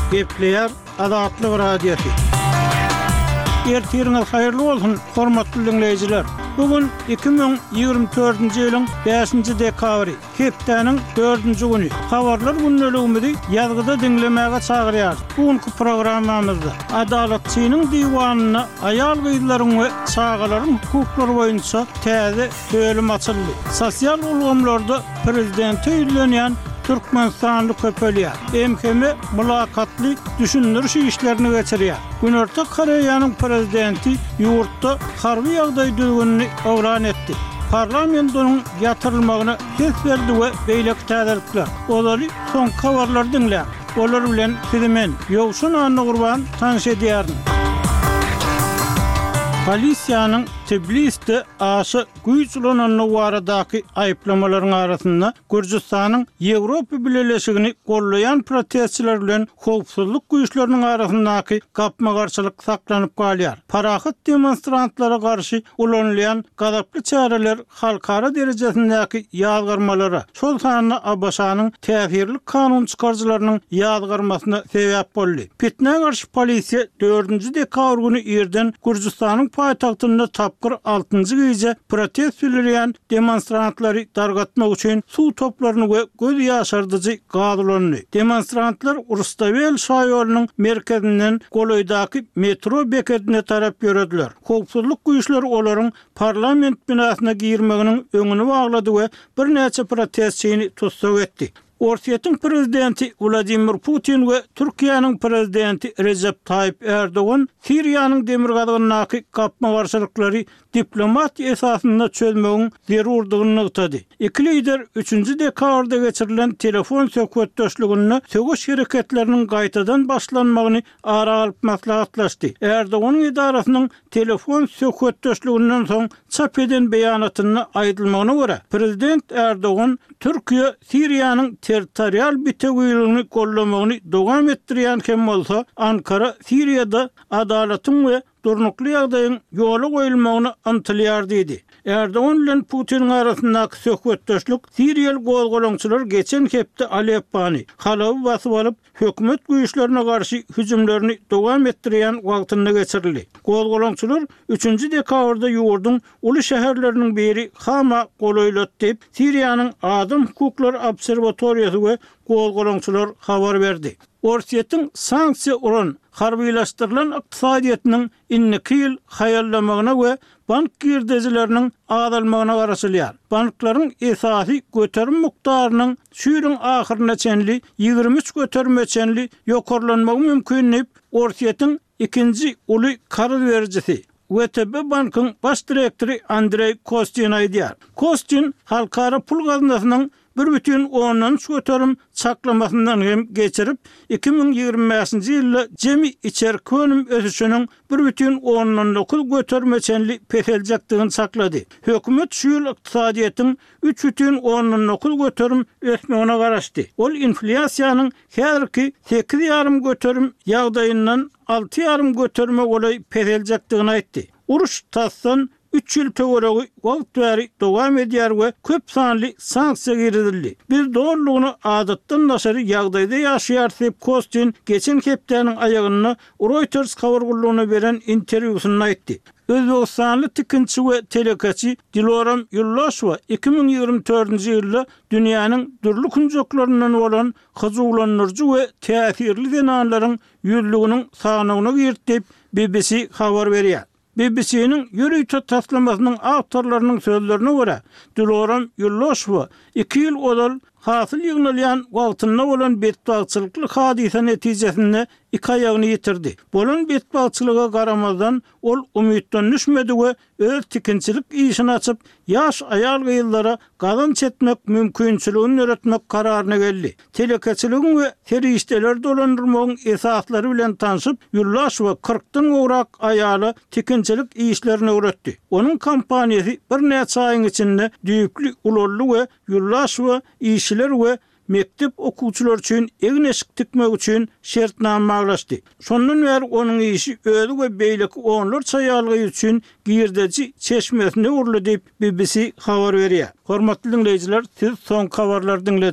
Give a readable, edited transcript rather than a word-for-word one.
Gepleyer Azatlyk Radiosu. Ertiriniz hayırlı olsun, hormatly dinleyijiler. Bugün 2024-nji ýylyň 5-nji dekabry, hepdeniň 4-nji güni. Habarlar günneligimizi ýazgyda dinlemäge çagyrýar. Bugünkü programmamyzda adalatçynyň diwanyna aýal gyzlaryň we çagalaryň hukuklary boýunça täze bölüm açyldy. Sosial ulgamlarda prezidenti ýylanýan Türkmenistanly köpelýär. MKM mülakatly düşündiriş işlerini geçirýär. Günorta Koreýanyň prezidenti ýurtda harby ýagdaý düzgünini ogran etdi. Parlamentonuň ýatyrylmagyna ses berdi we beýleki täzelikler. Olary soň habarlar dinlä. Olar bilen sizimen ýogşun anny gurban tanış edýärin. Polisiýanyň Tbilisde aşy güýçlenenle waradaky aýplamalarynň arasynda Gürjistanyň Ýewropa Birleşigini gollayan protestçiler bilen howpsuzlyk güýçleriniň arasyndaky gapma-garçylyk saklanyp galýar. Parahat demonstrantlara garşy ulanýan gazaply çäreler halkara derejesindäki ýazgarmalara, şol sanyna Abaşanyň täsirli kanun çykarjylarynyň ýazgarmasyna sebäp boldy. Pitne garşy polisiýa 4-nji dekabr güni ýerden Gürjistanyň paýtagtynda tapkyr 6-njy gece protest bildirýän demonstrantlary dargatmak üçin suw toplaryny we göz ýaşardyjy gazylandy. Demonstrantlar Rustavel şaýolynyň merkezinden Goloýdaky metro beketine tarap ýörediler. Howpsuzlyk güýçleri olaryň parlament binasyna girmeginiň öňüni baglady we bir näçe protestçini tutsak etdi. Orsiýetiň prezidenti Vladimir Putin we Türkiýanyň prezidenti Recep Tayyip Erdogan Siriýanyň demir gazygynaky gapma-garçylyklary diplomatiýa esasynda çözmegiň zerurdygyny ýetdi. Iki lider 3-nji dekabrda geçirilen telefon söhbetdeşligini sögüş hereketleriniň gaýtadan başlanmagyny ara alyp maslahatlaşdy. Erdoganyň idarasynyň telefon söhbetdeşliginden soň çap eden beýanatyna aýdylmagyna görä, prezident Erdogan Türkiýe Siriýanyň territorial bitegüýlügini gollamagyny dowam etdirýän hem bolsa, Ankara Siriýada adalatyň we durnukly ýagdaýyň ýola goýulmagyny antylýar dedi. Erdogan bilen Putin arasyndaky söhbetdeşlik Siriýal gozgolaňçylar geçen hepde Aleppany halaby basyp alyp hökümet güýçlerine garşy hüjümlerini dowam etdirýän wagtynda geçirildi. Gozgolaňçylar 3-nji dekabrda ýurduň uly şäherleriniň biri Hama goloýlat diýip Siriýanyň Adam Hukuklary Obserwatoriýasy we gozgolaňçylar habar berdi. Orsiýetiň sanksiýa uran harbylaşdyrylan ykdysadyýatynyň inniki ýyl haýallamagyna we bank girdejileriniň azalmagyna garaşylýar. Banklaryň esasy göterim mukdarynyň şu ýylyň ahyryna çenli 23 göterme çenli ýokarlanmagy mümkinlip Orsiýetiň ikinji uly karz berjisi WTB bankyň baş direktori Andrey Kostin aýdýar. Kostin halkara pul gazynynyň 1,10 göterim çaklamasyndan hem geçirip 2025-nji ýylda jemi içerik önüm ösüşiniň 1,9 göterme çenli peseljakdygyny saklady. Hökümet şu ýyl ykdysadyýatyň 3,9 göterim ösmegine garaşdy. Ol inflasiýanyň häzirki 8,5 göterim ýagdaýyndan 6,5 göterme goly peseljakdygyny aýtdy. Uruş tassan 3 ýyl töweregi wagt bäri dowam edýär we köp sanly sanksiýa girildi. Bir doğrulugyny adatdan daşary ýagdaýda ýaşaýar diýip Kostin geçen hepdeniň aýagyny Reuters habargullugyna beren interwýusynda aýtdy. Özbegistanly tikinçi we telekaçy Diloram Ýurlaşowa 2024-nji ýylda dünýäniň dürli kunjoklarynyň bolan hyjuglanyrjy we täsirli denanlaryň ýüzlüginiň sanagyna girdi BBC habar berýär. BBC'nin ýürüýte taslamasynyň awtorlarynyň sözlerine görä, Diloram Ýurlaşowa 2 ýyl odal hasyl ýygnalýan wagtynda bolan betbagçylykly hadise netijesinde 2 aýagyny ýitirdi. Bolan betbagçylyga garamazdan ol umytdan düşmedi we öz tikinçilik işini açyp ýaş aýal gyzlara gazanç etmek mümkinçiligini öğretmek kararyna geldi. Telekaçylygyň we terişdeler dolandyrmagyň esaslary bilen tanışyp Ýurlaşowa 40-dan gowrak aýaly tikinçilik işlerini öğretdi. Onun kampaniýasy bir näçe aýyň içinde düýükli ulolly we Ýurlaşowa işçiler we mektep okuwçylar üçin egneşik tikmek üçin şertname aglaşdy. Şondan beri onun işi öýle we beýleki onlar çaýalgy üçin girdeji çeşmesine urly diýip BBC habar berýär. Hormatly dinleýijiler, siz soň habarlary dinlediniz.